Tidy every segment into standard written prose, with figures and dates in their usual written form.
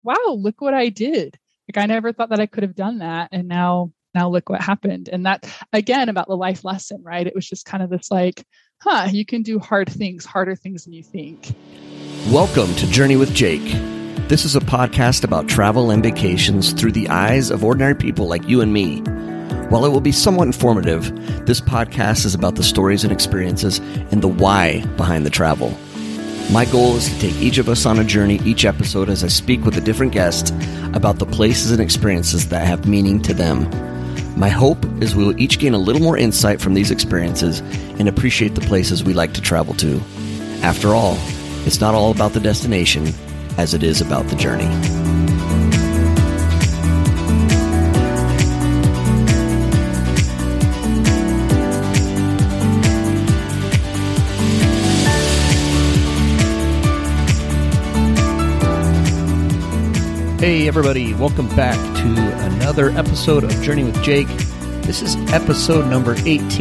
wow, look what I did. Like I never thought that I could have done that. And now look what happened. And that again about the life lesson, right? It was just kind of this like, you can do harder things than you think. Welcome to Journey with Jake. This is a podcast about travel and vacations through the eyes of ordinary people like you and me. While it will be somewhat informative, this podcast is about the stories and experiences and the why behind the travel. My goal is to take each of us on a journey each episode as I speak with a different guest about the places and experiences that have meaning to them. My hope is we will each gain a little more insight from these experiences and appreciate the places we like to travel to. After all, it's not all about the destination as it is about the journey. Hey everybody, welcome back to another episode of Journey with Jake. This is episode number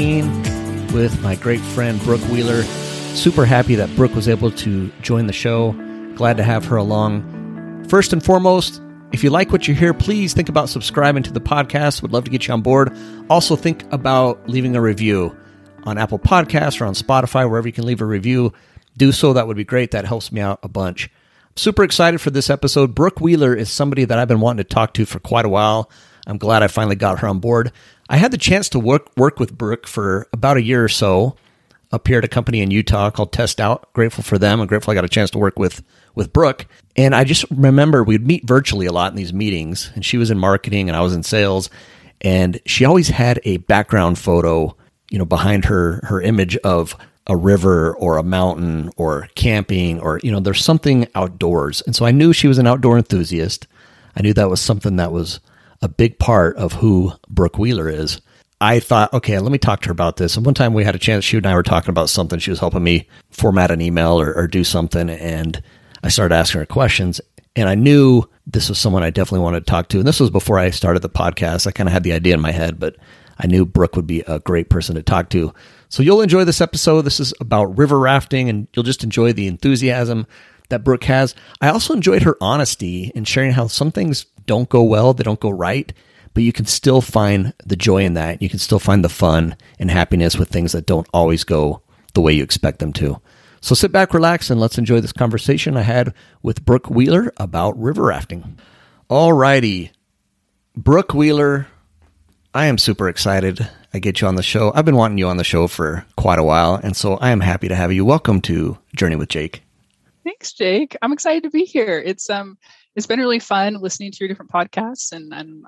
18 with my great friend Brooke Wheeler. Super happy that Brooke was able to join the show. Glad to have her along. First and foremost, if you like what you hear, please think about subscribing to the podcast. Would love to get you on board. Also think about leaving a review on Apple Podcasts or on Spotify, wherever you can leave a review. Do so, that would be great. That helps me out a bunch. Super excited for this episode. Brooke Wheeler is somebody that I've been wanting to talk to for quite a while. I'm glad I finally got her on board. I had the chance to work with Brooke for about a year or so up here at a company in Utah called Test Out. Grateful for them. I'm grateful I got a chance to work with Brooke. And I just remember we'd meet virtually a lot in these meetings, and she was in marketing and I was in sales. And she always had a background photo, behind her image of a river or a mountain or camping or, there's something outdoors. And so I knew she was an outdoor enthusiast. I knew that was something that was a big part of who Brooke Wheeler is. I thought, okay, let me talk to her about this. And one time we had a chance, she and I were talking about something. She was helping me format an email or do something. And I started asking her questions. And I knew this was someone I definitely wanted to talk to. And this was before I started the podcast. I kind of had the idea in my head, but I knew Brooke would be a great person to talk to. So you'll enjoy this episode. This is about river rafting, and you'll just enjoy the enthusiasm that Brooke has. I also enjoyed her honesty in sharing how some things don't go well, they don't go right, but you can still find the joy in that. You can still find the fun and happiness with things that don't always go the way you expect them to. So sit back, relax, and let's enjoy this conversation I had with Brooke Wheeler about river rafting. All righty. Brooke Wheeler, I am super excited I get you on the show. I've been wanting you on the show for quite a while, and so I am happy to have you. Welcome to Journey with Jake. Thanks, Jake. I'm excited to be here. It's been really fun listening to your different podcasts, and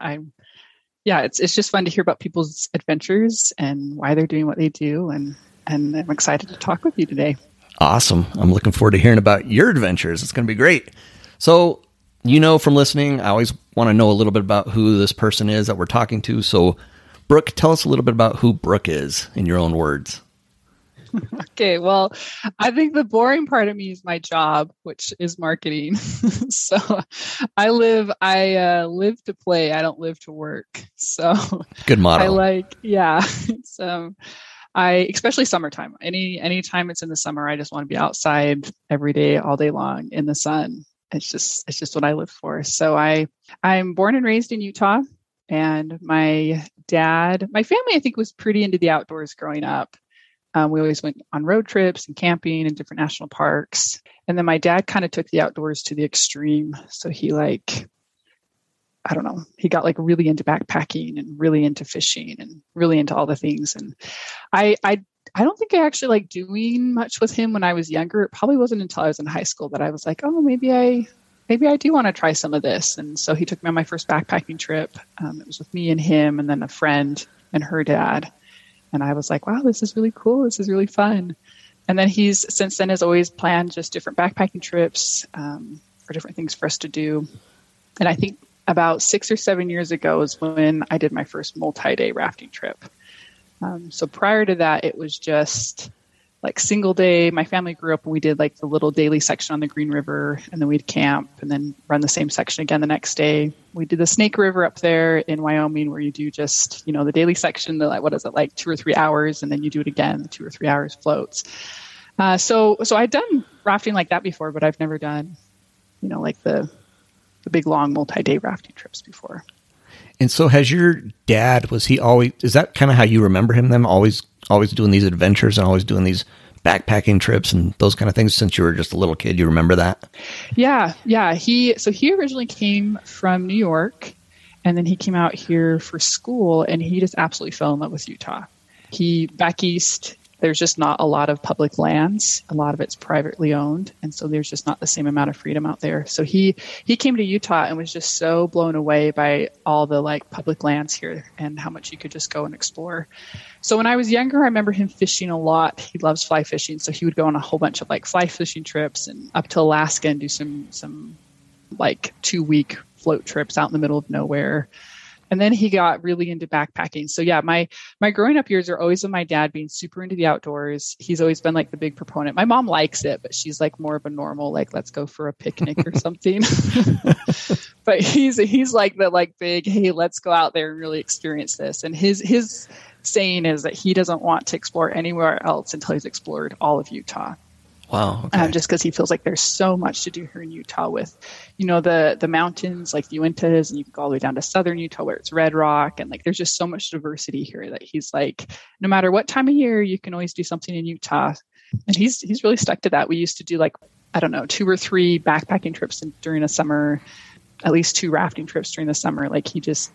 it's just fun to hear about people's adventures and why they're doing what they do, and I'm excited to talk with you today. Awesome. I'm looking forward to hearing about your adventures. It's going to be great. So, from listening, I always want to know a little bit about who this person is that we're talking to. So, Brooke, tell us a little bit about who Brooke is in your own words. Okay, well, I think the boring part of me is my job, which is marketing. So I live to play. I don't live to work. So good motto. It's especially summertime. Anytime it's in the summer, I just want to be outside every day, all day long in the sun. It's just what I live for. So I'm born and raised in Utah. And my family, I think, was pretty into the outdoors growing up. We always went on road trips and camping in different national parks. And then my dad kind of took the outdoors to the extreme. So he got really into backpacking and really into fishing and really into all the things. And I don't think I actually liked doing much with him when I was younger. It probably wasn't until I was in high school that I was like, oh, maybe I do want to try some of this. And so he took me on my first backpacking trip. It was with me and him and then a friend and her dad. And I was like, wow, this is really cool. This is really fun. And then he's since then has always planned just different backpacking trips for different things for us to do. And I think about 6 or 7 years ago is when I did my first multi-day rafting trip. So prior to that, it was just like single day. My family grew up and we did like the little daily section on the Green River, and then we'd camp and then run the same section again the next day. We did the Snake River up there in Wyoming, where you do just, the daily section, like 2 or 3 hours, and then you do it again, 2 or 3 hours floats. So I'd done rafting like that before, but I've never done, like the the big long multi-day rafting trips before. And so has your dad, is that kind of how you remember him then? Always doing these adventures and always doing these backpacking trips and those kind of things since you were just a little kid? You remember that? Yeah. He originally came from New York, and then he came out here for school, and he just absolutely fell in love with Utah. Back east, there's just not a lot of public lands. A lot of it's privately owned. And so there's just not the same amount of freedom out there. So he came to Utah and was just so blown away by all the like public lands here and how much you could just go and explore. So when I was younger, I remember him fishing a lot. He loves fly fishing. So he would go on a whole bunch of like fly fishing trips and up to Alaska and do some like 2-week float trips out in the middle of nowhere. And then he got really into backpacking. So yeah, my growing up years are always with my dad being super into the outdoors. He's always been like the big proponent. My mom likes it, but she's like more of a normal, like, let's go for a picnic or something. But he's like the like big, hey, let's go out there and really experience this. And his saying is that he doesn't want to explore anywhere else until he's explored all of Utah. Wow. Okay. Just because he feels like there's so much to do here in Utah with, the mountains like the Uintas, and you can go all the way down to southern Utah where it's Red Rock. And like, there's just so much diversity here that he's like, no matter what time of year, you can always do something in Utah. And he's really stuck to that. We used to do like, 2 or 3 backpacking trips during the summer, at least 2 rafting trips during the summer. Like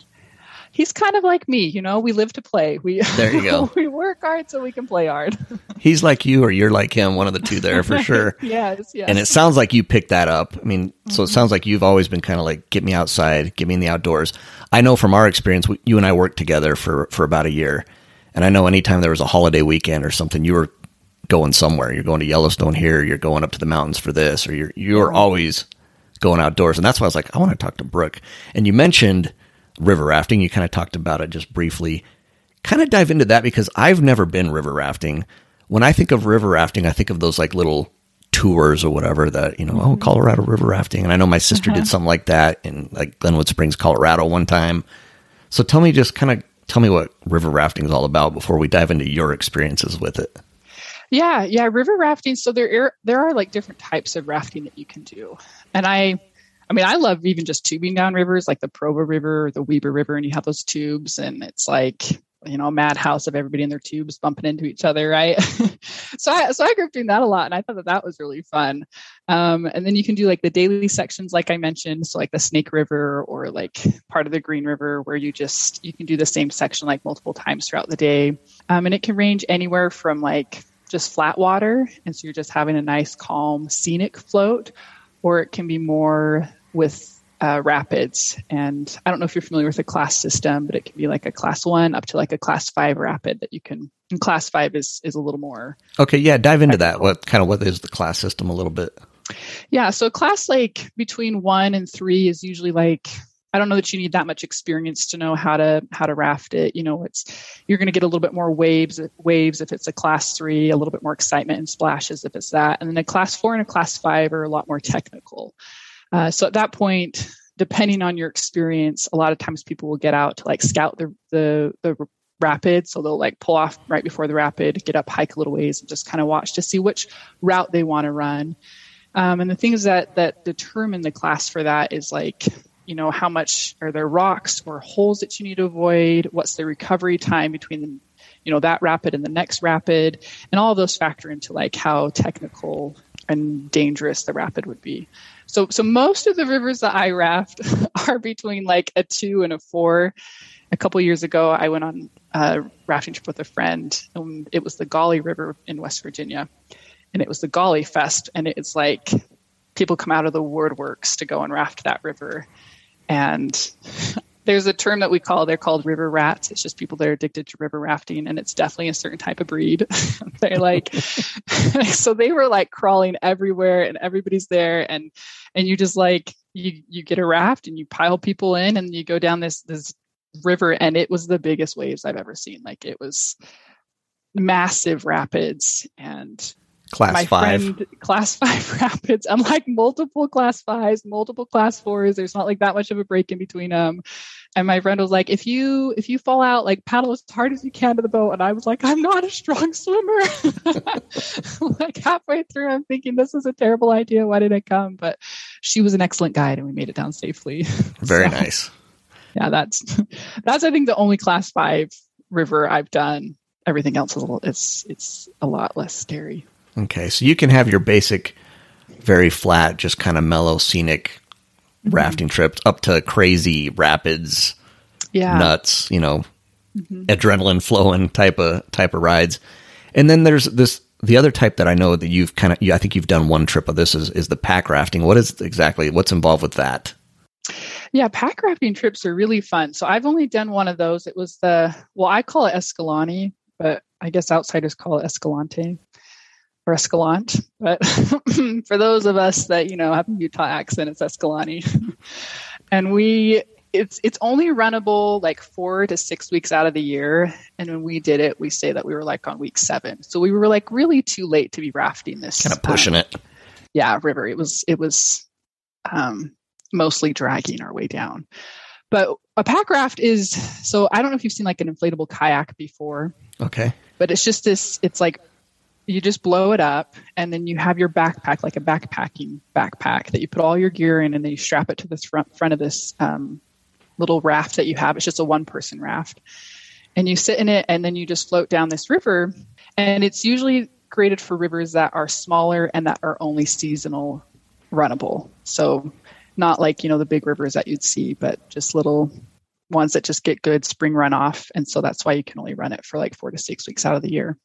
he's kind of like me, we live to play. There you go. We work hard so we can play hard. He's like you or you're like him, one of the two there for sure. Yes. And it sounds like you picked that up. I mean, so it sounds like you've always been kind of like, get me outside, get me in the outdoors. I know from our experience, you and I worked together for about a year. And I know anytime there was a holiday weekend or something, you were going somewhere. You're going to Yellowstone here, you're going up to the mountains for this, or you're always going outdoors. And that's why I was like, I want to talk to Brooke. And you mentioned river rafting. You kind of talked about it just briefly. Kind of dive into that because I've never been river rafting. When I think of river rafting, I think of those like little tours or whatever that, Colorado river rafting. And I know my sister did something like that in like Glenwood Springs, Colorado one time. So tell me what river rafting is all about before we dive into your experiences with it. Yeah. River rafting. So there are like different types of rafting that you can do. And I love even just tubing down rivers like the Provo River or the Weber River, and you have those tubes and it's like, a madhouse of everybody in their tubes bumping into each other, right? So I grew up doing that a lot, and I thought that was really fun. And then you can do like the daily sections, like I mentioned, so like the Snake River or like part of the Green River, where you can do the same section like multiple times throughout the day. And it can range anywhere from like just flat water, and so you're just having a nice, calm, scenic float, or it can be more with rapids. And I don't know if you're familiar with the class system, but it can be like a class 1 up to like a class 5 rapid that you can, and class 5 is a little more. Okay. Yeah. Dive into that. What is the class system a little bit? Yeah. So class like between 1 and 3 is usually like, I don't know that you need that much experience to know how to raft it. You're going to get a little bit more waves if it's a class 3, a little bit more excitement and splashes if it's that. And then a class 4 and a class 5 are a lot more technical. So at that point, depending on your experience, a lot of times people will get out to like scout the rapid. So they'll like pull off right before the rapid, get up, hike a little ways, and just kind of watch to see which route they want to run. And the things that determine the class for that is like, how much are there rocks or holes that you need to avoid? What's the recovery time between that rapid and the next rapid? And all of those factor into like how technical and dangerous the rapid would be. So most of the rivers that I raft are between like a 2 and a 4. A couple years ago, I went on a rafting trip with a friend, and it was the Gauley River in West Virginia, and it was the Gauley Fest, and it's like people come out of the woodworks to go and raft that river. And there's a term that they're called river rats. It's just people that are addicted to river rafting, and it's definitely a certain type of breed. They're like, so they were like crawling everywhere, and everybody's there, and you just like you get a raft and you pile people in, and you go down this river, and it was the biggest waves I've ever seen. Like it was massive rapids, and class 5 rapids. I'm like multiple class 5s, multiple class 4s. There's not like that much of a break in between them. And my friend was like, if you fall out, like paddle as hard as you can to the boat. And I was like, I'm not a strong swimmer. Like halfway through, I'm thinking this is a terrible idea. Why did I come? But she was an excellent guide and we made it down safely. Very nice. Yeah, that's I think the only Class 5 river I've done. Everything else is it's a lot less scary. Okay, so you can have your basic, very flat, just kind of mellow, scenic rafting trips up to crazy rapids, nuts, adrenaline flowing type of rides. And then there's the other type that I know that you've I think you've done one trip of this is the pack rafting. What's involved with that? Yeah, pack rafting trips are really fun. So I've only done one of those. It was I call it Escalante, but I guess outsiders call it Escalante. Or Escalante, but for those of us that have a Utah accent, it's Escalante. And it's only runnable like 4 to 6 weeks out of the year. And when we did it, we say that we were like on week 7, so we were like really too late to be rafting this. Kind of pushing it. Yeah, river. It was mostly dragging our way down. But a pack raft is so I don't know if you've seen like an inflatable kayak before. Okay. But it's just this. It's like. You just blow it up and then you have your backpack, like a backpacking backpack that you put all your gear in, and then you strap it to this front of this little raft that you have. It's just a 1-person raft, and you sit in it and then you just float down this river. And it's usually created for rivers that are smaller and that are only seasonal runnable. So not like, the big rivers that you'd see, but just little ones that just get good spring runoff. And so that's why you can only run it for like 4 to 6 weeks out of the year.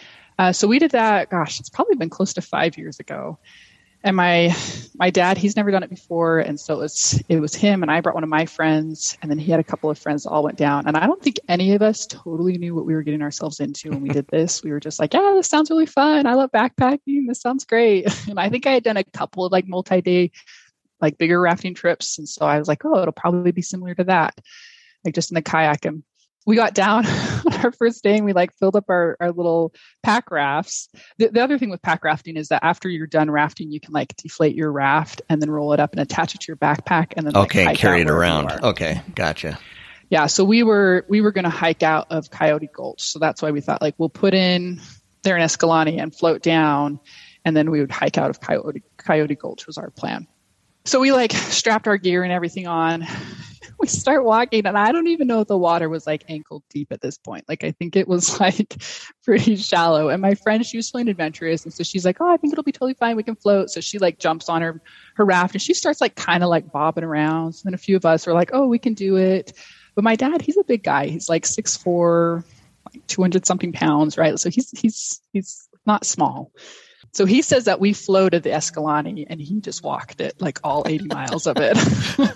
So we did that, it's probably been close to 5 years ago. And my dad, he's never done it before. And so it was him, and I brought one of my friends, and then he had a couple of friends that all went down. And I don't think any of us totally knew what we were getting ourselves into when we did this. We were just like, yeah, this sounds really fun. I love backpacking. This sounds great. And I think I had done a couple of like multi-day, like bigger rafting trips. And so I was like, oh, it'll probably be similar to that, like just in the kayak. And we got down on our first day and we like filled up our little pack rafts. The other thing with pack rafting is that after you're done rafting, you can like deflate your raft and then roll it up and attach it to your backpack and then carry it around. Okay, gotcha. Yeah, so we were going to hike out of Coyote Gulch, so that's why we thought like we'll put in there in Escalante and float down, and then we would hike out of Coyote Gulch was our plan. So we like strapped our gear and everything on. We start walking, and I don't even know if the water was like ankle deep at this point. Like I think it was like pretty shallow. And my friend, she was feeling adventurous, and so she's like, "Oh, I think it'll be totally fine. We can float." So she like jumps on her raft, and she starts like kind of like bobbing around. So then a few of us were like, "Oh, we can do it." But my dad, he's a big guy. He's like 6'4", like 200 something pounds, right? So he's not small. So he says that we floated the Escalante and he just walked it like all 80 miles of it.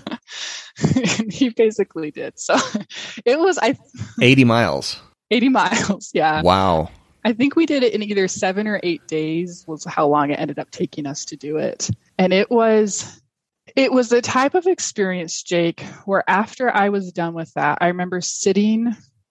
And he basically did. So it was 80 miles. 80 miles, yeah. Wow. I think we did it in either 7 or 8 days was how long it ended up taking us to do it. And it was the type of experience, Jake, where after I was done with that, I remember sitting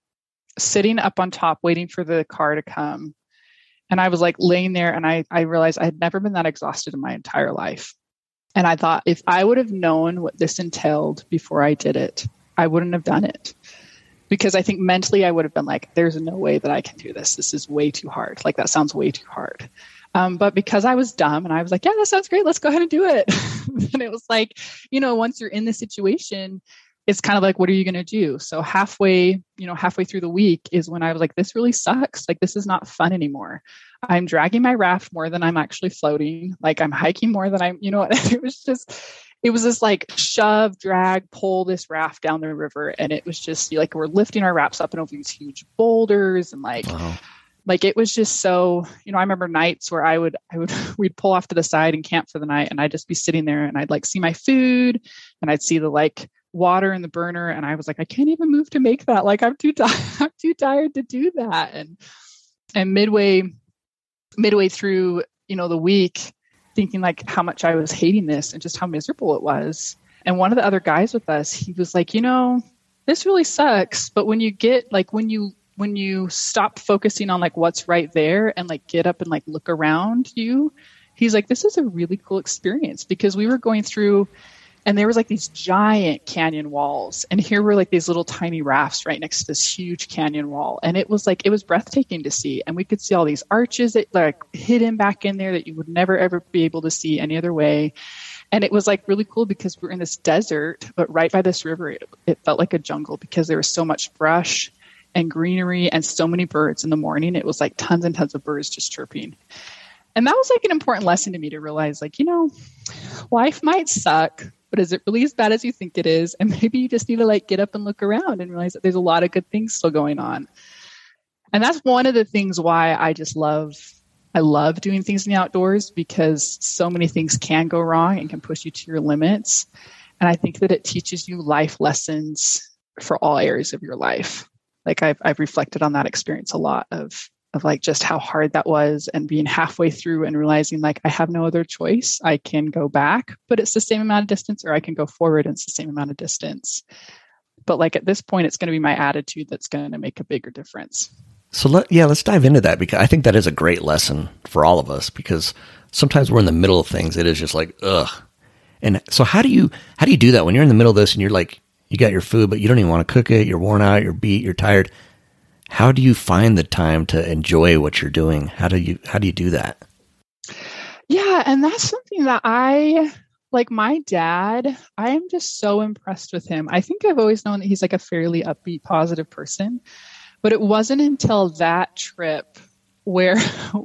up on top waiting for the car to come. And I was like laying there, and I realized I had never been that exhausted in my entire life. And I thought, if I would have known what this entailed before I did it, I wouldn't have done it. Because I think mentally I would have been like, there's no way that I can do this. This is way too hard. Like that sounds way too hard. But because I was dumb and I was like, yeah, that sounds great. Let's go ahead and do it. And it was like, once you're in the situation, it's kind of like, what are you going to do? So halfway through the week is when I was like, this really sucks. Like, this is not fun anymore. I'm dragging my raft more than I'm actually floating. Like I'm hiking more than it was this like shove, drag, pull this raft down the river. And it was just like, we're lifting our rafts up and over these huge boulders and like, wow. Like it was just so, I remember nights where we'd pull off to the side and camp for the night, and I'd just be sitting there and I'd like see my food and I'd see the like water in the burner, and I was like, I can't even move to make that. Like I'm too tired to do that. And midway through, the week, thinking like how much I was hating this and just how miserable it was. And one of the other guys with us, he was like, this really sucks. But when you get like, when you stop focusing on like what's right there and like get up and like look around you, he's like, this is a really cool experience, because we were going through And there was like these giant canyon walls. And here were like these little tiny rafts right next to this huge canyon wall. And it was breathtaking to see. And we could see all these arches that like hidden back in there that you would never, ever be able to see any other way. And it was like really cool because we're in this desert, but right by this river, it felt like a jungle because there was so much brush and greenery and so many birds in the morning. It was like tons and tons of birds just chirping. And that was like an important lesson to me to realize, like, life might suck, but is it really as bad as you think it is? And maybe you just need to like get up and look around and realize that there's a lot of good things still going on. And that's one of the things why I love doing things in the outdoors, because so many things can go wrong and can push you to your limits. And I think that it teaches you life lessons for all areas of your life. Like I've reflected on that experience a lot of like just how hard that was, and being halfway through and realizing like I have no other choice. I can go back, but it's the same amount of distance, or I can go forward and it's the same amount of distance. But like at this point, it's going to be my attitude that's going to make a bigger difference. So let's dive into that, because I think that is a great lesson for all of us, because sometimes we're in the middle of things. It is just like, ugh. And so how do you do that when you're in the middle of this and you're like, you got your food, but you don't even want to cook it. You're worn out, you're beat, you're tired. How do you find the time to enjoy what you're doing? How do you do that? Yeah. And that's something that like my dad, I am just so impressed with him. I think I've always known that he's like a fairly upbeat, positive person. But it wasn't until that trip where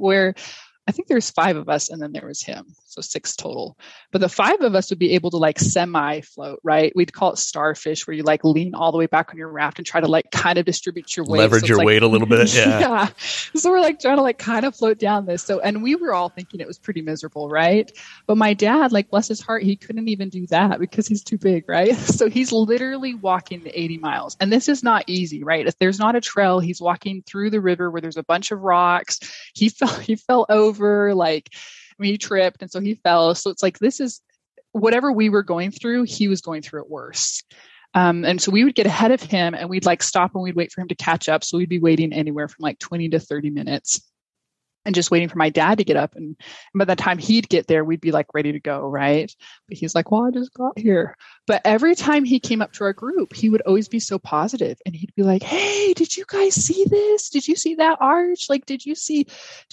I think there's 5 of us and then there was him. So 6 total. But the 5 of us would be able to like semi-float, right? We'd call it starfish, where you like lean all the way back on your raft and try to like kind of distribute your weight. Leverage your weight a little bit. Yeah. Yeah. So we're like trying to like kind of float down this. So, and we were all thinking it was pretty miserable, right? But my dad, like bless his heart, he couldn't even do that because he's too big, right? So he's literally walking the 80 miles. And this is not easy, right? If there's not a trail, he's walking through the river where there's a bunch of rocks. He fell over, he tripped, and so he fell. So it's like, this is whatever we were going through, he was going through it worse. And so we would get ahead of him and we'd like stop and we'd wait for him to catch up. So we'd be waiting anywhere from like 20 to 30 minutes and just waiting for my dad to get up. And by the time he'd get there, we'd be like ready to go, right? But he's like, well, I just got here. But every time he came up to our group, he would always be so positive. And he'd be like, hey, did you guys see this? Did you see that arch? Like, did you see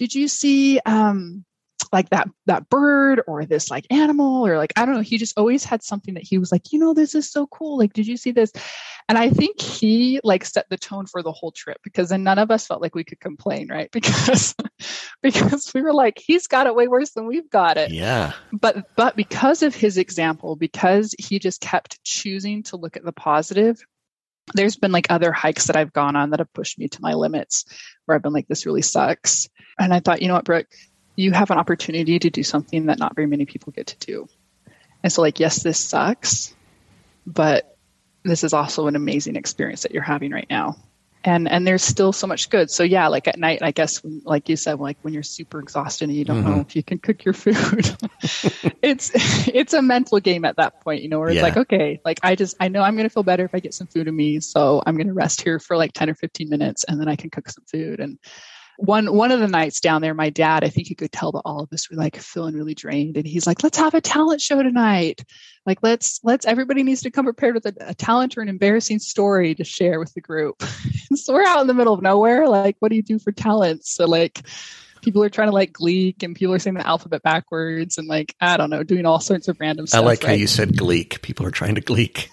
like that bird or this like animal, or like, I don't know. He just always had something that he was like, this is so cool. Like, did you see this? And I think he like set the tone for the whole trip, because then none of us felt like we could complain, right? Because we were like, he's got it way worse than we've got it. Yeah. But because of his example, because he just kept choosing to look at the positive, there's been like other hikes that I've gone on that have pushed me to my limits, where I've been like, this really sucks. And I thought, you know what, Brooke, you have an opportunity to do something that not very many people get to do. And so like, yes, this sucks, but this is also an amazing experience that you're having right now. And there's still so much good. So yeah, like at night, I guess, like you said, like when you're super exhausted and you don't know if you can cook your food, it's a mental game at that point, where it's like, okay, like I know I'm going to feel better if I get some food in me. So I'm going to rest here for like 10 or 15 minutes and then I can cook some food. And one of the nights down there, my dad, I think he could tell that all of us were like feeling really drained. And he's like, let's have a talent show tonight. Like, everybody needs to come prepared with a talent or an embarrassing story to share with the group. So we're out in the middle of nowhere. Like, what do you do for talents? So like, people are trying to like gleek, and people are saying the alphabet backwards, and like, I don't know, doing all sorts of random stuff. I like how you said gleek. People are trying to gleek.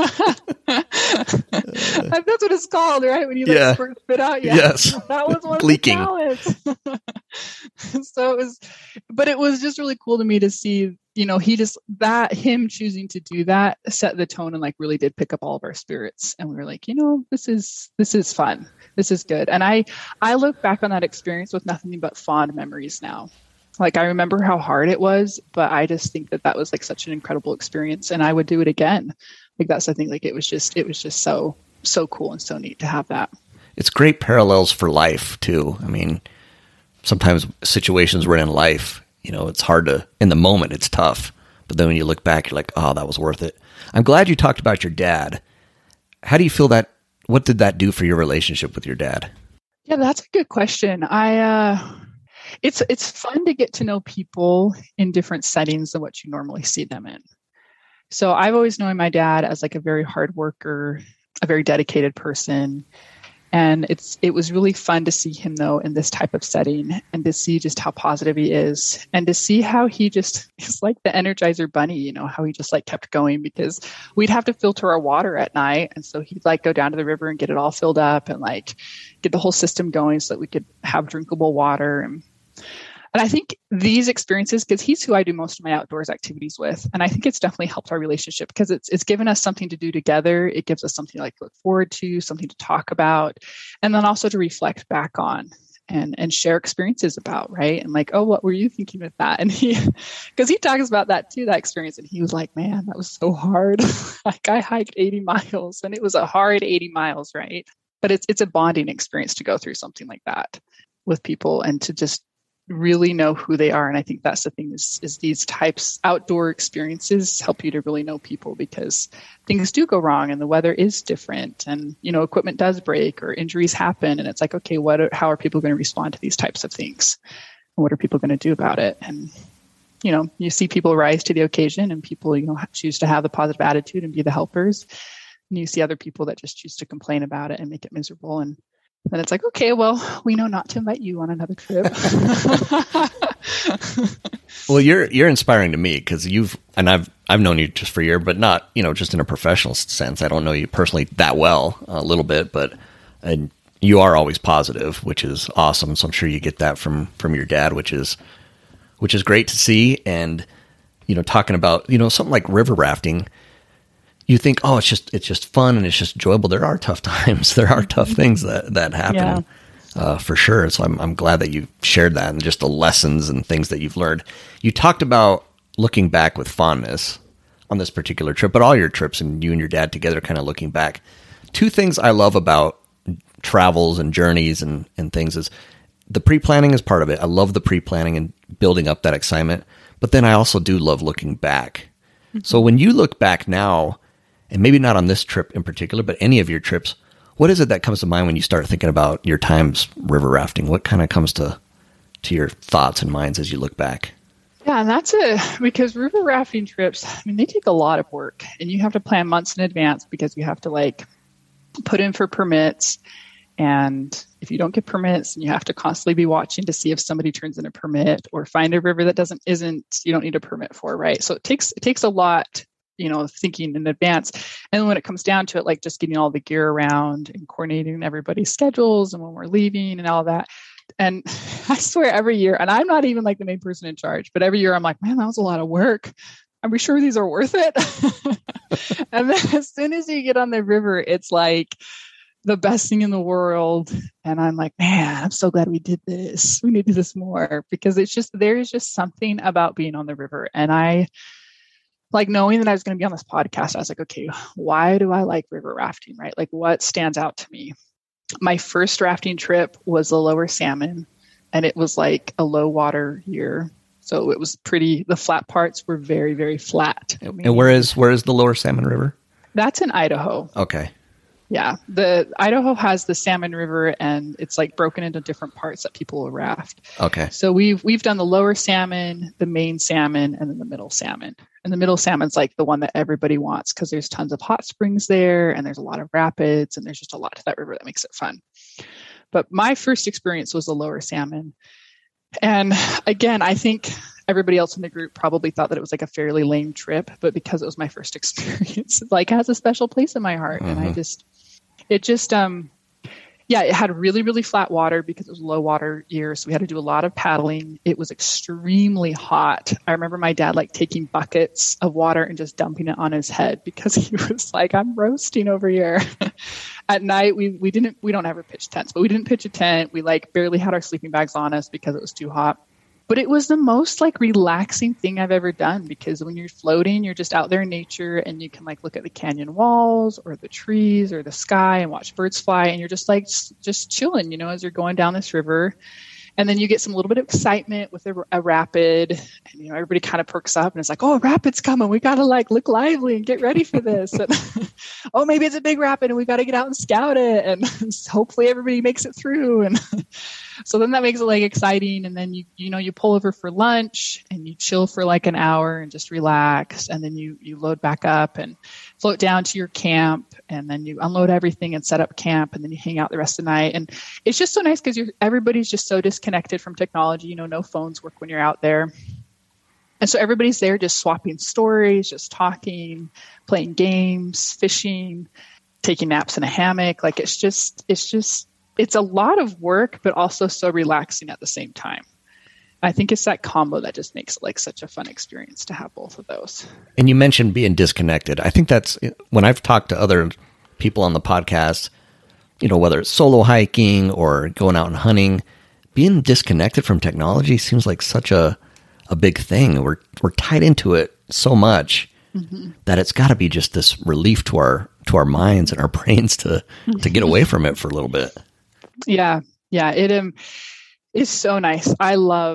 That's what it's called, right? When you like spit out. Yeah. Yes. That was one Gleeking. of the talents. But it was just really cool to me to see, him choosing to do that set the tone and like really did pick up all of our spirits. And we were like, this is fun. This is good. And I look back on that experience with nothing but fond memories now. Like, I remember how hard it was, but I just think that was like such an incredible experience, and I would do it again. Like, that's, I think, like it was just so cool and so neat to have that. It's great parallels for life too. I mean, sometimes situations we're in life, it's hard to, in the moment, it's tough. But then when you look back, you're like, oh, that was worth it. I'm glad you talked about your dad. How do you feel what did that do for your relationship with your dad? Yeah, that's a good question. It's fun to get to know people in different settings than what you normally see them in. So I've always known my dad as like a very hard worker, a very dedicated person. And it was really fun to see him though in this type of setting and to see just how positive he is and to see how he just is like the Energizer Bunny, you know, how he just like kept going because we'd have to filter our water at night. And so he'd like go down to the river and get it all filled up and like get the whole system going so that we could have drinkable water. And I think these experiences, because he's who I do most of my outdoors activities with, and I think it's definitely helped our relationship because it's given us something to do together. It gives us something to like look forward to, something to talk about, and then also to reflect back on and share experiences about, right? And like, oh, what were you thinking with that? And because he talks about that too, that experience, and he was like, man, that was so hard. Like I hiked 80 miles and it was a hard 80 miles, right? But it's a bonding experience to go through something like that with people and to just really know who they are. And I think that's the thing is these types outdoor experiences help you to really know people because things do go wrong and the weather is different and, you know, equipment does break or injuries happen. And it's like, okay, how are people going to respond to these types of things? And what are people going to do about it? And, you know, you see people rise to the occasion and people, you know, choose to have the positive attitude and be the helpers. And you see other people that just choose to complain about it and make it miserable. And then it's like, okay, well, we know not to invite you on another trip. Well, you're inspiring to me because I've known you just for a year, but not, you know, just in a professional sense. I don't know you personally that well, a little bit, and you are always positive, which is awesome. So I'm sure you get that from your dad, which is great to see. And, you know, talking about, you know, something like river rafting, you think, oh, it's just fun and it's just enjoyable. There are tough times. There are tough things that happen, for sure. So I'm glad that you shared that and just the lessons and things that you've learned. You talked about looking back with fondness on this particular trip, but all your trips and you and your dad together kind of looking back. Two things I love about travels and journeys and things is the pre-planning is part of it. I love the pre-planning and building up that excitement, but then I also do love looking back. Mm-hmm. So when you look back now, and maybe not on this trip in particular, but any of your trips, what is it that comes to mind when you start thinking about your times river rafting? What kind of comes to your thoughts and minds as you look back? Yeah, and because river rafting trips, I mean, they take a lot of work and you have to plan months in advance because you have to like put in for permits. And if you don't get permits, you have to constantly be watching to see if somebody turns in a permit or find a river that you don't need a permit for, right? So it takes a lot, you know, thinking in advance. And when it comes down to it, like just getting all the gear around and coordinating everybody's schedules and when we're leaving and all that. And I swear every year, and I'm not even like the main person in charge, but every year I'm like, man, that was a lot of work. Are we sure these are worth it? And then as soon as you get on the river, it's like the best thing in the world. And I'm like, man, I'm so glad we did this. We need to do this more because there's just something about being on the river. And I, like knowing that I was going to be on this podcast, I was like, okay, why do I like river rafting, right? Like what stands out to me? My first rafting trip was the Lower Salmon and it was like a low water year. So it was the flat parts were very, very flat. And where is the Lower Salmon River? That's in Idaho. Okay. Yeah. The Idaho has the Salmon River and it's like broken into different parts that people will raft. Okay. So we've done the Lower Salmon, the Main Salmon, and then the Middle Salmon. And the Middle Salmon's like the one that everybody wants because there's tons of hot springs there and there's a lot of rapids and there's just a lot to that river that makes it fun. But my first experience was the Lower Salmon. And again, I think everybody else in the group probably thought that it was like a fairly lame trip, but because it was my first experience, it like has a special place in my heart. Mm-hmm. And it had really, really flat water because it was low water year. So we had to do a lot of paddling. It was extremely hot. I remember my dad like taking buckets of water and just dumping it on his head because he was like, I'm roasting over here. At night, we don't ever pitch tents, but we didn't pitch a tent. We like barely had our sleeping bags on us because it was too hot. But it was the most like relaxing thing I've ever done because when you're floating, you're just out there in nature and you can like look at the canyon walls or the trees or the sky and watch birds fly. And you're just like, just chilling, you know, as you're going down this river. And then you get some little bit of excitement with a rapid and, you know, everybody kind of perks up and it's like, oh, a rapid's coming. We got to like look lively and get ready for this. And, oh, maybe it's a big rapid and we got to get out and scout it. And hopefully everybody makes it through. And So then that makes it like exciting. And then you pull over for lunch and you chill for like an hour and just relax. And then you load back up and float down to your camp. And then you unload everything and set up camp. And then you hang out the rest of the night. And it's just so nice because everybody's just so disconnected from technology. No phones work when you're out there. And so everybody's there just swapping stories, just talking, playing games, fishing, taking naps in a hammock. Like it's a lot of work, but also so relaxing at the same time. I think it's that combo that just makes it like such a fun experience to have both of those. And you mentioned being disconnected. I think that's when I've talked to other people on the podcast, whether it's solo hiking or going out and hunting, being disconnected from technology seems like such a big thing. We're tied into it so much that it's got to be just this relief to our minds and our brains to get away from it for a little bit. Yeah. It is so nice. I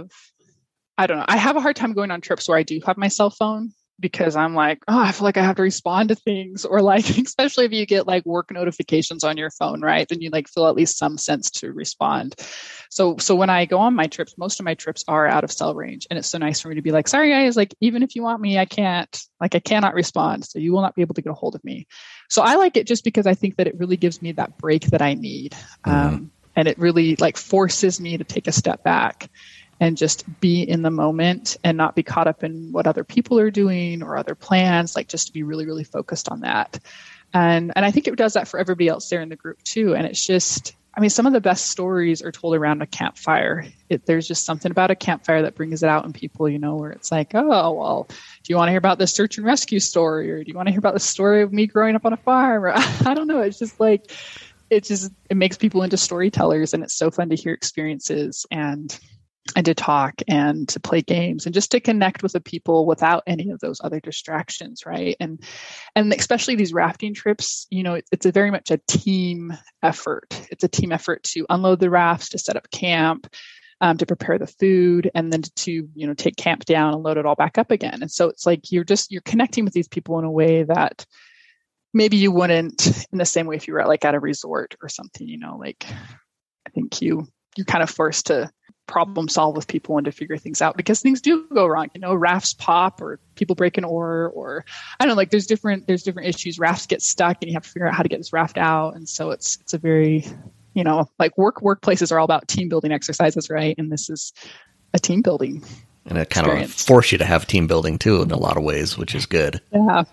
don't know. I have a hard time going on trips where I do have my cell phone because I'm like, I feel like I have to respond to things, or like, especially if you get like work notifications on your phone, right? Then you like feel at least some sense to respond. So when I go on my trips, most of my trips are out of cell range, and it's so nice for me to be like, sorry guys, like even if you want me, I cannot respond. So you will not be able to get a hold of me. So I like it just because I think that it really gives me that break that I need. And it really like forces me to take a step back and just be in the moment and not be caught up in what other people are doing or other plans, like just to be really, really focused on that. And I think it does that for everybody else there in the group too. And it's just, some of the best stories are told around a campfire. There's just something about a campfire that brings it out in people, where it's like, oh, well, do you want to hear about the search and rescue story? Or do you want to hear about the story of me growing up on a farm? Or I don't know. It's just like, it makes people into storytellers, and it's so fun to hear experiences and to talk and to play games and just to connect with the people without any of those other distractions, right? And especially these rafting trips, it's a very much a team effort. It's a team effort to unload the rafts, to set up camp, to prepare the food, and then to take camp down and load it all back up again. And so it's like you're connecting with these people in a way that maybe you wouldn't in the same way if you were at a resort or something. Like I think you're kind of forced to problem solve with people and to figure things out because things do go wrong. Rafts pop, or people break an oar, or I don't know, like there's different issues. Rafts get stuck and you have to figure out how to get this raft out. And so it's a very, like workplaces are all about team building exercises, right? And this is a team building. And it kind of force you to have team building too in a lot of ways, which is good. Yeah.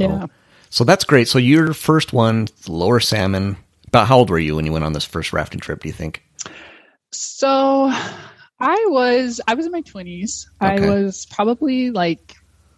So that's great. So your first one, Lower Salmon, about how old were you when you went on this first rafting trip, do you think? So I was in my 20s. Okay. I was probably like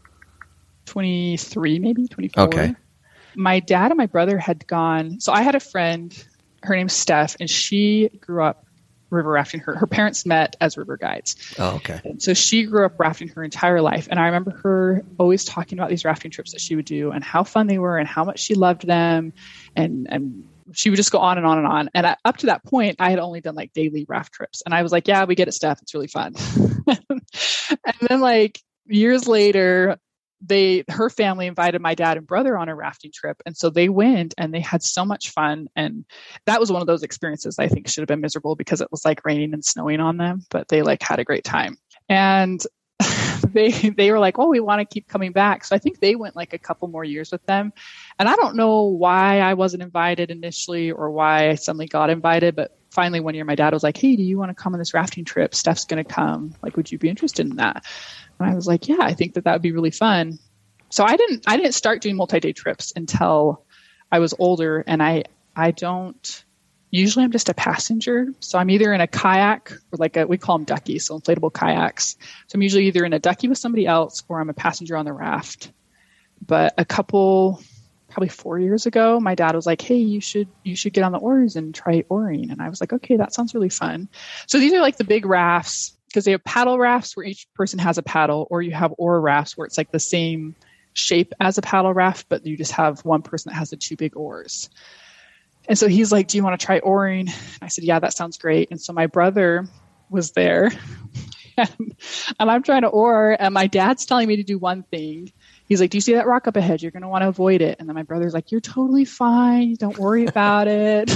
23, maybe 24. Okay. My dad and my brother had gone. So I had a friend, her name's Steph, and she grew up river rafting. Her parents met as river guides. Oh, okay. And so she grew up rafting her entire life. And I remember her always talking about these rafting trips that she would do and how fun they were and how much she loved them. And she would just go on and on and on. And up to that point, I had only done like daily raft trips. And I was like, yeah, we get it, Steph. It's really fun. And then like years later, her family invited my dad and brother on a rafting trip. And so they went and they had so much fun. And that was one of those experiences I think should have been miserable because it was like raining and snowing on them, but they like had a great time. And they were like, oh, we want to keep coming back. So I think they went like a couple more years with them. And I don't know why I wasn't invited initially or why I suddenly got invited. But finally one year my dad was like, hey, do you want to come on this rafting trip? Steph's going to come. Like, would you be interested in that? And I was like, yeah, I think that would be really fun. So I didn't start doing multi-day trips until I was older. And usually I'm just a passenger. So I'm either in a kayak or we call them duckies, so inflatable kayaks. So I'm usually either in a ducky with somebody else or I'm a passenger on the raft. But probably 4 years ago, my dad was like, hey, you should get on the oars and try oaring. And I was like, okay, that sounds really fun. So these are like the big rafts because they have paddle rafts where each person has a paddle, or you have oar rafts where it's like the same shape as a paddle raft, but you just have one person that has the two big oars. And so he's like, do you want to try oaring? And I said, yeah, that sounds great. And so my brother was there and I'm trying to oar and my dad's telling me to do one thing. He's like, do you see that rock up ahead? You're going to want to avoid it. And then my brother's like, you're totally fine. Don't worry about it.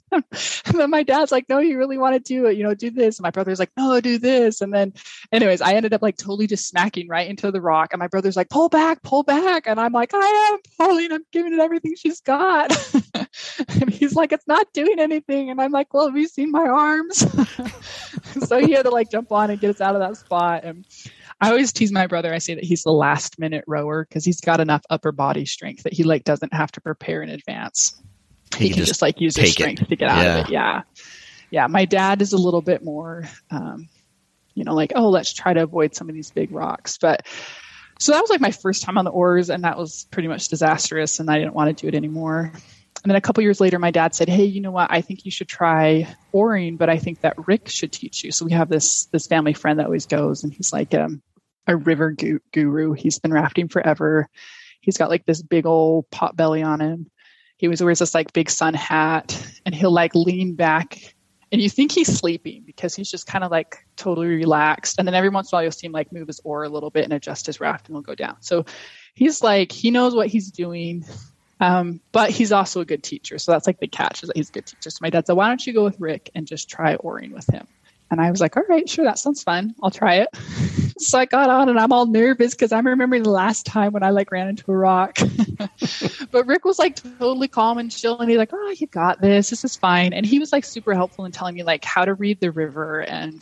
And then my dad's like, no, you really want to do it, do this. And my brother's like, no, do this. And then anyways, I ended up like totally just smacking right into the rock. And my brother's like, pull back. And I'm like, I am pulling, I'm giving it everything she's got. And he's like, it's not doing anything. And I'm like, well, have you seen my arms? So he had to like jump on and get us out of that spot. And I always tease my brother. I say that he's the last minute rower because he's got enough upper body strength that he like doesn't have to prepare in advance. He can just like use his strength to get out of it. Yeah. Yeah. My dad is a little bit more, like, oh, let's try to avoid some of these big rocks. But so that was like my first time on the oars, and that was pretty much disastrous, and I didn't want to do it anymore. And then a couple years later, my dad said, hey, you know what? I think you should try oaring, but I think that Rick should teach you. So we have this family friend that always goes, and he's like a river guru. He's been rafting forever. He's got like this big old pot belly on him. He always wears this like big sun hat, and he'll like lean back, and you think he's sleeping because he's just kind of like totally relaxed. And then every once in a while you'll see him like move his oar a little bit and adjust his raft, and he'll go down. So he's like, he knows what he's doing. But he's also a good teacher. So that's like the catch, is that he's a good teacher. So my dad said, why don't you go with Rick and just try oaring with him? And I was like, all right, sure. That sounds fun. I'll try it. So I got on, and I'm all nervous because I'm remembering the last time when I like ran into a rock. But Rick was like totally calm and chill. And he's like, oh, you got this. This is fine. And he was like super helpful in telling me like how to read the river and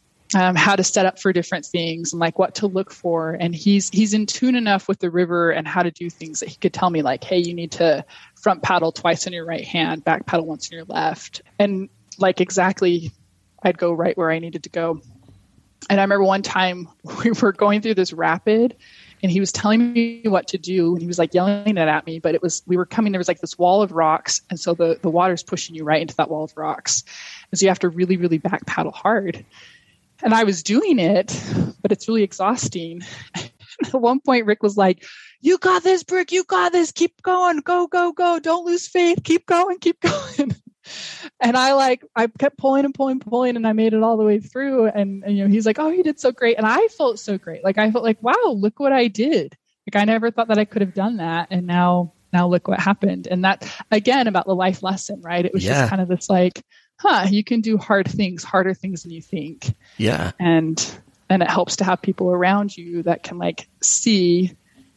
how to set up for different things and like what to look for. And he's in tune enough with the river and how to do things that he could tell me like, hey, you need to front paddle twice on your right hand, back paddle once on your left. And like exactly, I'd go right where I needed to go. And I remember one time we were going through this rapid, and he was telling me what to do, and he was like yelling it at me, but there was like this wall of rocks. And so the water's pushing you right into that wall of rocks. And so you have to really, really back paddle hard. And I was doing it, but it's really exhausting. At one point, Rick was like, you got this, Brick. You got this. Keep going. Go, go, go. Don't lose faith. Keep going. Keep going. And I kept pulling and pulling, and I made it all the way through. And he's like, oh, you did so great. And I felt so great. Like, I felt like, wow, look what I did. Like, I never thought that I could have done that. And now look what happened. And that, again, about the life lesson, right? It was just kind of this like, you can do harder things than you think. Yeah. And it helps to have people around you that can like see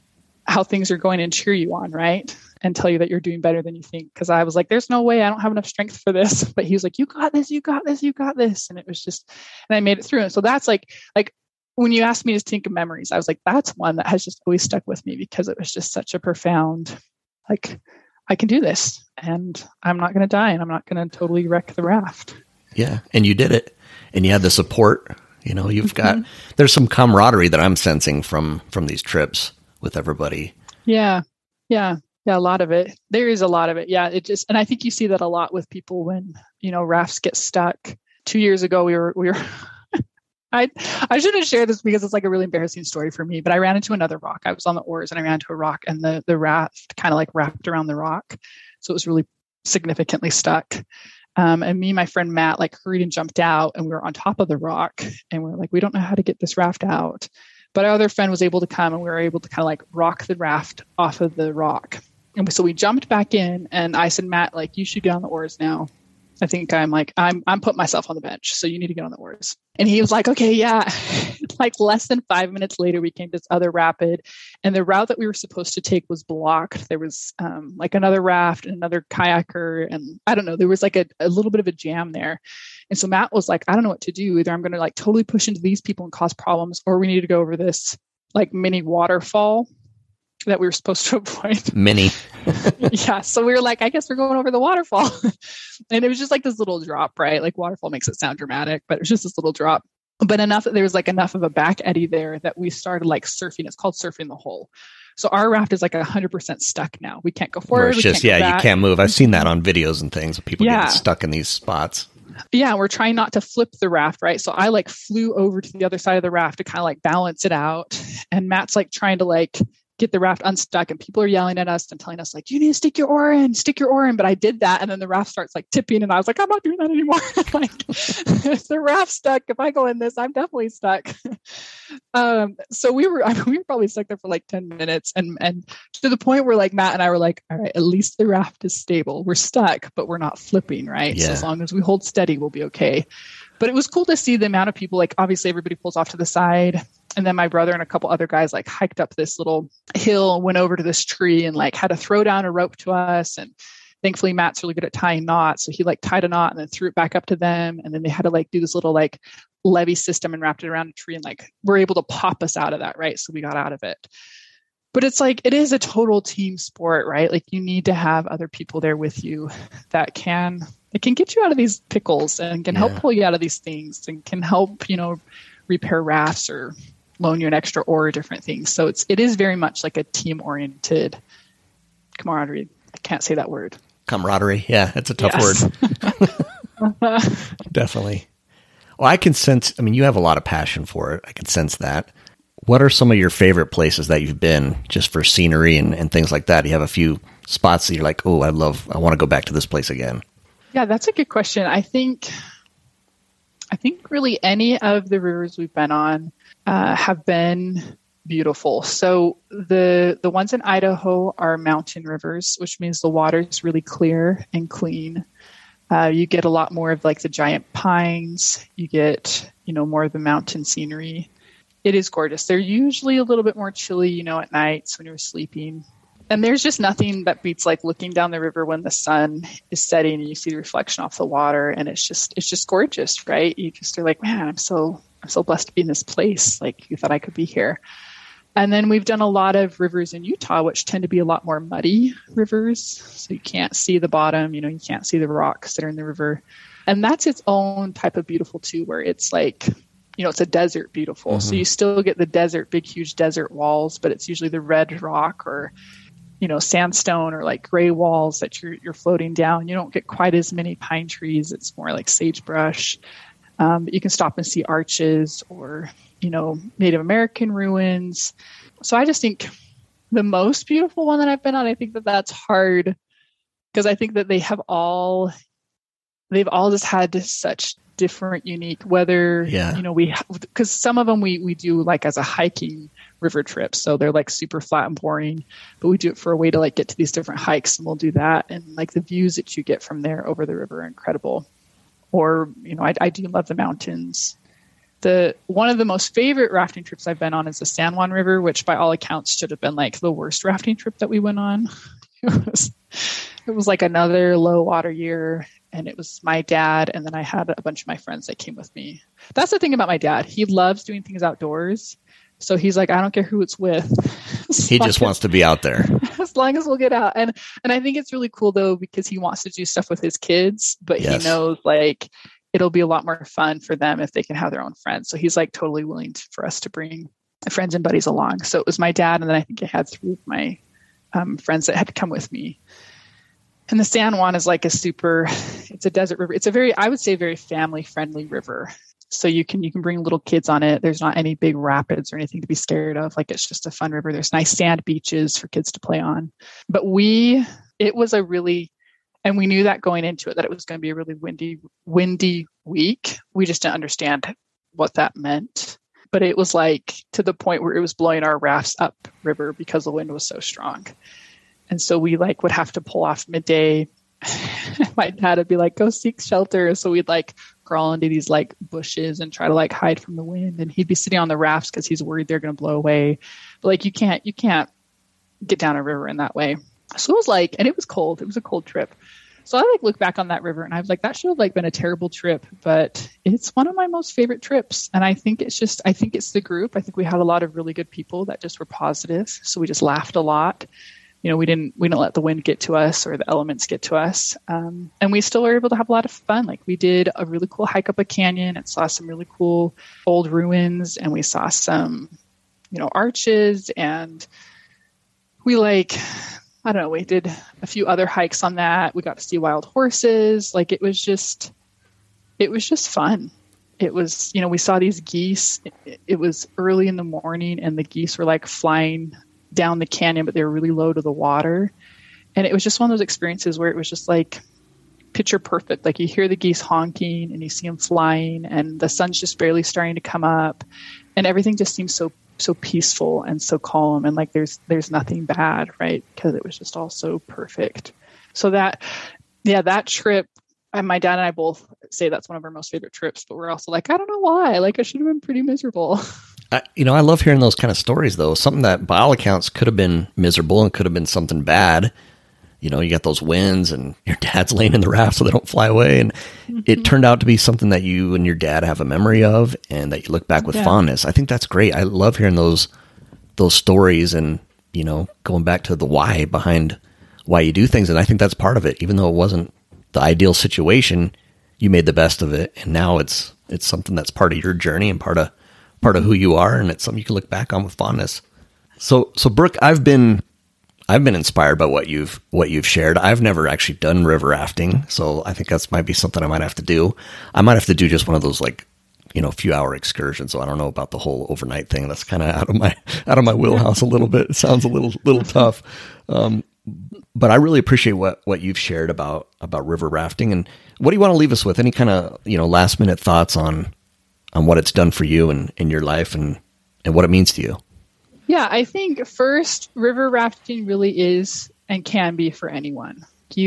how things are going and cheer you on, right? And tell you that you're doing better than you think. Because I was like, there's no way, I don't have enough strength for this. But he was like, you got this, you got this, you got this. And it was just, and I made it through. And so that's like when you asked me to think of memories, I was like, that's one that has just always stuck with me because it was just such a profound, like, I can do this and I'm not going to die and I'm not going to totally wreck the raft. Yeah. And you did it, and you had the support, you've got, there's some camaraderie that I'm sensing from these trips with everybody. Yeah. Yeah. Yeah. A lot of it. There is a lot of it. Yeah. And I think you see that a lot with people when, rafts get stuck. 2 years ago, we were, I shouldn't share this because it's like a really embarrassing story for me, but I ran into another rock. I was on the oars and I ran into a rock, and the raft kind of like wrapped around the rock. So it was really significantly stuck. And me and my friend Matt like hurried and jumped out, and we were on top of the rock, and we're like, we don't know how to get this raft out. But our other friend was able to come, and we were able to kind of like rock the raft off of the rock. And so we jumped back in, and I said, Matt, like, you should get on the oars now. I think I'm putting myself on the bench, so you need to get on the oars. And he was like, okay, yeah. Like less than 5 minutes later, we came to this other rapid, and the route that we were supposed to take was blocked. There was like another raft and another kayaker, and I don't know, there was like a little bit of a jam there. And so Matt was like, I don't know what to do. Either I'm going to like totally push into these people and cause problems, or we need to go over this like mini waterfall that we were supposed to avoid. Mini. Yeah. So we were like, I guess we're going over the waterfall. And it was just like this little drop, right? Like waterfall makes it sound dramatic, but it was just this little drop. But enough that there was like enough of a back eddy there that we started like surfing. It's called surfing the hole. So our raft is like 100% stuck now. We can't go forward. It's just, you can't move. I've seen that on videos and things of people getting stuck in these spots. Yeah, we're trying not to flip the raft, right? So I like flew over to the other side of the raft to kind of like balance it out. And Matt's like trying to like get the raft unstuck, and people are yelling at us and telling us like, you need to stick your oar in. But I did that. And then the raft starts like tipping. And I was like, I'm not doing that anymore. Like, if the raft's stuck, if I go in this, I'm definitely stuck. So we were probably stuck there for like 10 minutes. And to the point where like Matt and I were like, all right, at least the raft is stable. We're stuck, but we're not flipping, right? Yeah. So as long as we hold steady, we'll be okay. But it was cool to see the amount of people, like obviously everybody pulls off to the side. And then my brother and a couple other guys like hiked up this little hill, went over to this tree and like had to throw down a rope to us. And thankfully Matt's really good at tying knots. So he like tied a knot and then threw it back up to them. And then they had to like do this little like levee system and wrapped it around a tree and like were able to pop us out of that. Right. So we got out of it. But it's like, it is a total team sport, right? Like you need to have other people there with you that can get you out of these pickles and can help pull you out of these things and can help, repair rafts or loan you an extra oar or different things. So it is very much like a team oriented camaraderie. I can't say that word. Camaraderie. Yeah. It's a tough word. Definitely. Well, I can sense, you have a lot of passion for it. I can sense that. What are some of your favorite places that you've been just for scenery and things like that? You have a few spots that you're like, oh, I want to go back to this place again. Yeah, that's a good question. I think really any of the rivers we've been on have been beautiful. So the ones in Idaho are mountain rivers, which means the water is really clear and clean. You get a lot more of like the giant pines. You get, more of the mountain scenery. It is gorgeous. They're usually a little bit more chilly, at nights when you're sleeping. And there's just nothing that beats like looking down the river when the sun is setting and you see the reflection off the water. And it's just gorgeous, right? You just are like, man, I'm so blessed to be in this place. Like you thought I could be here. And then we've done a lot of rivers in Utah, which tend to be a lot more muddy rivers. So you can't see the bottom, you can't see the rocks that are in the river. And that's its own type of beautiful too, where it's like, it's a desert beautiful. Mm-hmm. So you still get the desert, big, huge desert walls, but it's usually the red rock or, sandstone or like gray walls that you're floating down. You don't get quite as many pine trees. It's more like sagebrush. But you can stop and see arches or, Native American ruins. So I just think the most beautiful one that I've been on, I think that's hard because I think that they've all just had such different, unique weather. Yeah. Because some of them we do like as a hiking river trip. So they're like super flat and boring, but we do it for a way to like get to these different hikes and we'll do that. And like the views that you get from there over the river are incredible. Or, I do love the mountains. One of the most favorite rafting trips I've been on is the San Juan River, which by all accounts should have been like the worst rafting trip that we went on. It was like another low water year. And it was my dad. And then I had a bunch of my friends that came with me. That's the thing about my dad. He loves doing things outdoors. So he's like, I don't care who it's with. He just wants to be out there. As long as we'll get out. And I think it's really cool though, because he wants to do stuff with his kids, but he knows like it'll be a lot more fun for them if they can have their own friends. So he's like totally willing for us to bring friends and buddies along. So it was my dad. And then I think I had 3 of my friends that had to come with me. And the San Juan is like it's a desert river. It's I would say very family friendly river. So you can bring little kids on it. There's not any big rapids or anything to be scared of. Like it's just a fun river. There's nice sand beaches for kids to play on. But it was and we knew that going into it, that it was going to be a really windy week. We just didn't understand what that meant. But it was like to the point where it was blowing our rafts up river because the wind was so strong. And so we like would have to pull off midday. My dad would be like, go seek shelter. So we'd like crawl into these like bushes and try to like hide from the wind. And he'd be sitting on the rafts because he's worried they're going to blow away. But like you can't get down a river in that way. So it was like, and it was cold. It was a cold trip. So I like look back on that river and I was like, that should have like been a terrible trip, but it's one of my most favorite trips. And I think it's the group. I think we had a lot of really good people that just were positive. So we just laughed a lot. We didn't let the wind get to us or the elements get to us. And we still were able to have a lot of fun. Like we did a really cool hike up a canyon and saw some really cool old ruins. And we saw some, arches, and we we did a few other hikes on that. We got to see wild horses. Like it was just fun. It was, we saw these geese. It was early in the morning and the geese were like flying down the canyon, but they were really low to the water. And it was just one of those experiences where it was just like picture perfect. Like you hear the geese honking and you see them flying and the sun's just barely starting to come up and everything just seems so peaceful and so calm. And like there's nothing bad, right? Because it was just all so perfect. So that trip, and my dad and I both say that's one of our most favorite trips, but we're also like, I don't know why. Like I should have been pretty miserable. I love hearing those kind of stories, though. Something that, by all accounts, could have been miserable and could have been something bad. You got those winds, and your dad's laying in the raft so they don't fly away. And it turned out to be something that you and your dad have a memory of, and that you look back with fondness. I think that's great. I love hearing those stories, and going back to the why behind why you do things. And I think that's part of it. Even though it wasn't the ideal situation, you made the best of it, and now it's something that's part of your journey and part of who you are, and it's something you can look back on with fondness. So Brooke, I've been inspired by what you've shared. I've never actually done river rafting, so I think that's might be something I might have to do. I might have to do just one of those few hour excursions. So I don't know about the whole overnight thing. That's kind of out of my wheelhouse a little bit. It sounds a little tough. But I really appreciate what you've shared about river rafting. And what do you want to leave us with? Any kind of last minute thoughts on what it's done for you and in your life and what it means to you? Yeah, I think first, river rafting really is and can be for anyone.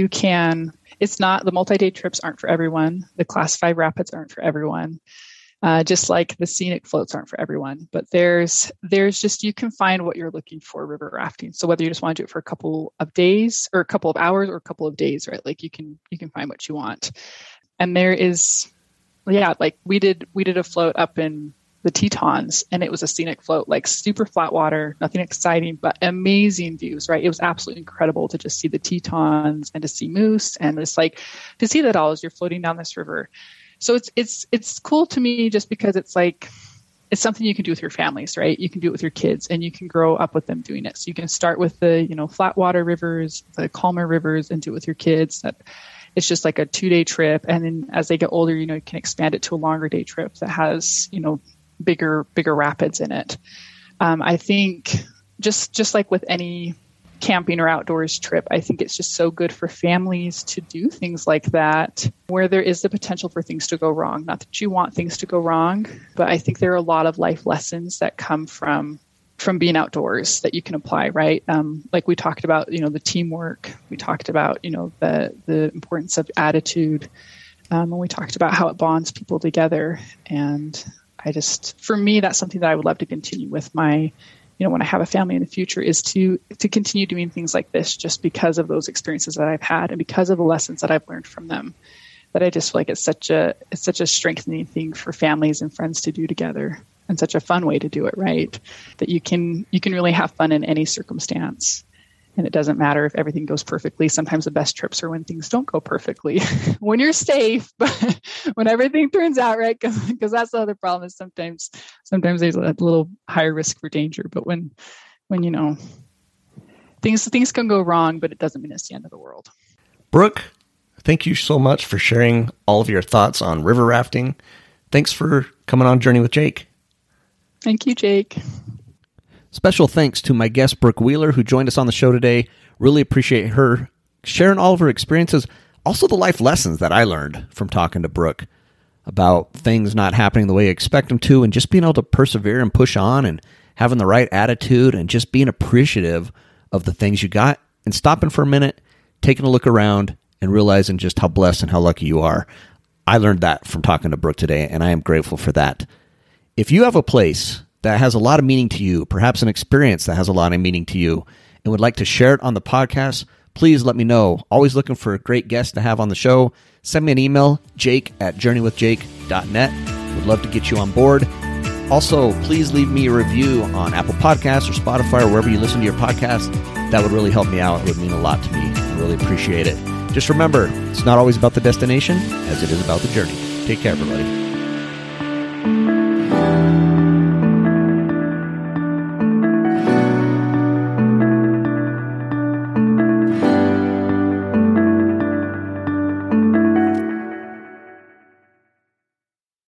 It's not, the multi-day trips aren't for everyone. The Class 5 rapids aren't for everyone. Just like the scenic floats aren't for everyone. But there's just, you can find what you're looking for river rafting. So whether you just want to do it for a couple of days or a couple of hours or a couple of days, right? Like you can find what you want. And there is, like we did a float up in the Tetons, and it was a scenic float, like super flat water, nothing exciting, but amazing views, right? It was absolutely incredible to just see the Tetons and to see moose and just like to see that all as you're floating down this river. So it's cool to me just because it's like, it's something you can do with your families, right? You can do it with your kids and you can grow up with them doing it. So you can start with the, flat water rivers, the calmer rivers, and do it with your kids. That it's just like a 2-day trip. And then as they get older, you can expand it to a longer day trip that has, bigger rapids in it. I think just like with any camping or outdoors trip, I think it's just so good for families to do things like that where there is the potential for things to go wrong. Not that you want things to go wrong, but I think there are a lot of life lessons that come from being outdoors that you can apply, right? Like we talked about, the teamwork. We talked about, the importance of attitude. And we talked about how it bonds people together. And for me, that's something that I would love to continue with my, when I have a family in the future, is to continue doing things like this just because of those experiences that I've had and because of the lessons that I've learned from them. That I just feel like it's such a strengthening thing for families and friends to do together, and such a fun way to do it, right? That you can really have fun in any circumstance. And it doesn't matter if everything goes perfectly. Sometimes the best trips are when things don't go perfectly, when you're safe, but when everything turns out right, because that's the other problem is sometimes there's a little higher risk for danger. But when things can go wrong, but it doesn't mean it's the end of the world. Brooke, thank you so much for sharing all of your thoughts on river rafting. Thanks for coming on Journey with Jake. Thank you, Jake. Special thanks to my guest, Brooke Wheeler, who joined us on the show today. Really appreciate her sharing all of her experiences, also the life lessons that I learned from talking to Brooke about things not happening the way you expect them to, and just being able to persevere and push on and having the right attitude and just being appreciative of the things you got and stopping for a minute, taking a look around and realizing just how blessed and how lucky you are. I learned that from talking to Brooke today, and I am grateful for that. If you have a place that has a lot of meaning to you, perhaps an experience that has a lot of meaning to you, and would like to share it on the podcast, please let me know. Always looking for a great guest to have on the show. Send me an email, jake@journeywithjake.net. Would love to get you on board. Also, please leave me a review on Apple Podcasts or Spotify or wherever you listen to your podcast. That would really help me out. It would mean a lot to me. I really appreciate it. Just remember, it's not always about the destination as it is about the journey. Take care, everybody.